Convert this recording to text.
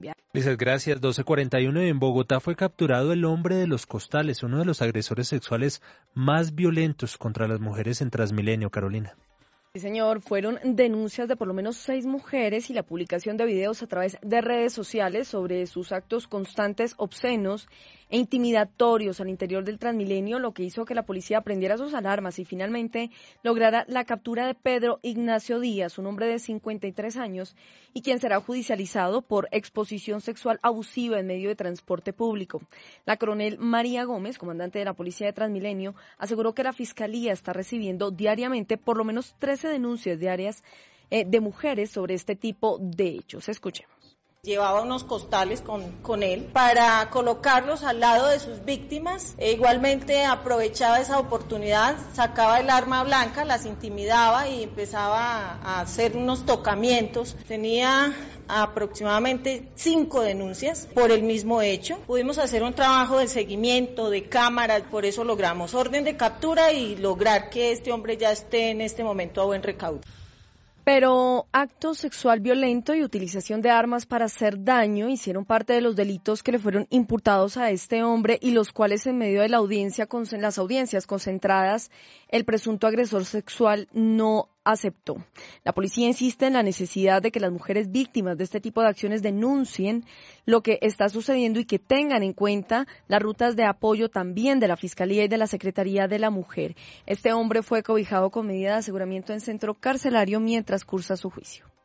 Muchas gracias. 12:41 en Bogotá fue capturado el hombre de los costales, uno de los agresores sexuales más violentos contra las mujeres en Transmilenio, Carolina. Sí, señor, fueron denuncias de por lo menos 6 mujeres y la publicación de videos a través de redes sociales sobre sus actos constantes, obscenos e intimidatorios al interior del Transmilenio, lo que hizo que la policía prendiera sus alarmas y finalmente lograra la captura de Pedro Ignacio Díaz, un hombre de 53 años y quien será judicializado por exposición sexual abusiva en medio de transporte público. La coronel María Gómez, comandante de la policía de Transmilenio, aseguró que la fiscalía está recibiendo diariamente por lo menos 13 denuncias diarias de mujeres sobre este tipo de hechos. Escuchemos. Llevaba unos costales con él para colocarlos al lado de sus víctimas. Igualmente aprovechaba esa oportunidad, sacaba el arma blanca, las intimidaba y empezaba a hacer unos tocamientos. Tenía aproximadamente 5 denuncias por el mismo hecho. Pudimos hacer un trabajo de seguimiento, de cámaras, por eso logramos orden de captura y lograr que este hombre ya esté en este momento a buen recaudo. Pero acto sexual violento y utilización de armas para hacer daño hicieron parte de los delitos que le fueron imputados a este hombre y los cuales en medio de la audiencia, las audiencias concentradas, el presunto agresor sexual no aceptó. La policía insiste en la necesidad de que las mujeres víctimas de este tipo de acciones denuncien lo que está sucediendo y que tengan en cuenta las rutas de apoyo también de la Fiscalía y de la Secretaría de la Mujer. Este hombre fue cobijado con medida de aseguramiento en centro carcelario mientras cursa su juicio.